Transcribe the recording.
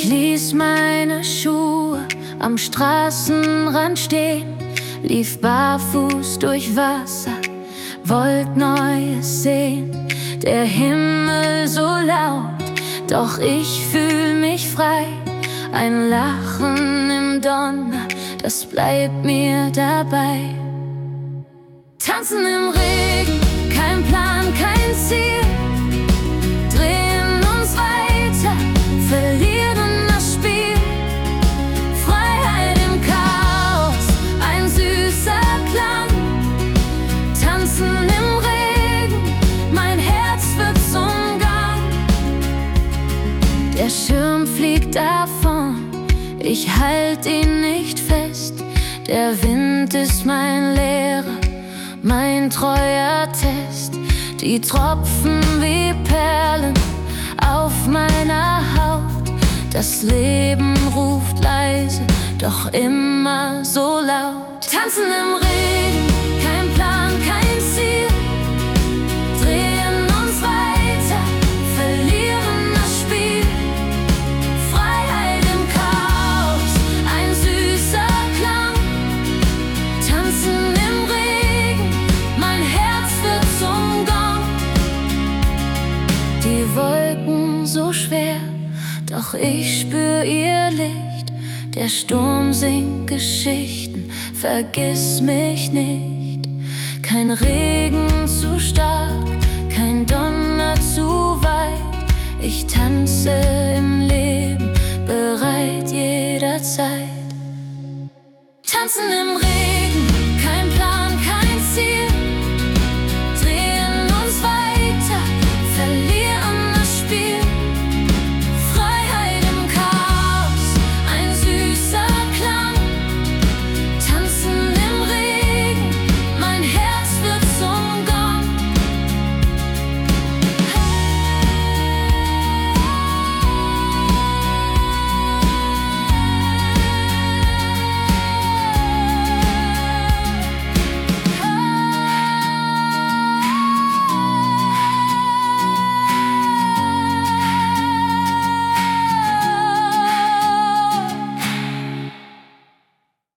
ließ meine Schuhe am Straßenrand stehen, lief barfuß durch Wasser, wollt Neues sehen. Der Himmel so laut, doch ich fühl mich frei. Ein Lachen im Donner, das bleibt mir dabei. Tanzen im Regen, kein Plan, kein Ziel. Drehen uns weiter, verlieren das Spiel. Freiheit im Chaos, ein süßer Klang. Tanzen im Regen, mein Herz wird zum Gang. Der Schirm fliegt davon, ich halt ihn nicht fest. Der Wind ist mein Lehrer, mein treuer Test. Die Tropfen wie Perlen auf meiner Haut. Das Leben ruft leise, doch immer so laut. Tanzen im Regen, kein Plan, kein Ziel. Drehen uns weiter, verlieren das Spiel. Freiheit im Chaos, ein süßer Klang. Tanzen im Regen, mein Herz wird zum Gong. Die Wolken so schwer, doch ich spür ihr Licht. Der Sturm singt Geschichten, vergiss mich nicht. Kein Regen zu stark, kein Donner zu weit. Ich tanze im Leben, bereit jederzeit. Tanzen im Regen.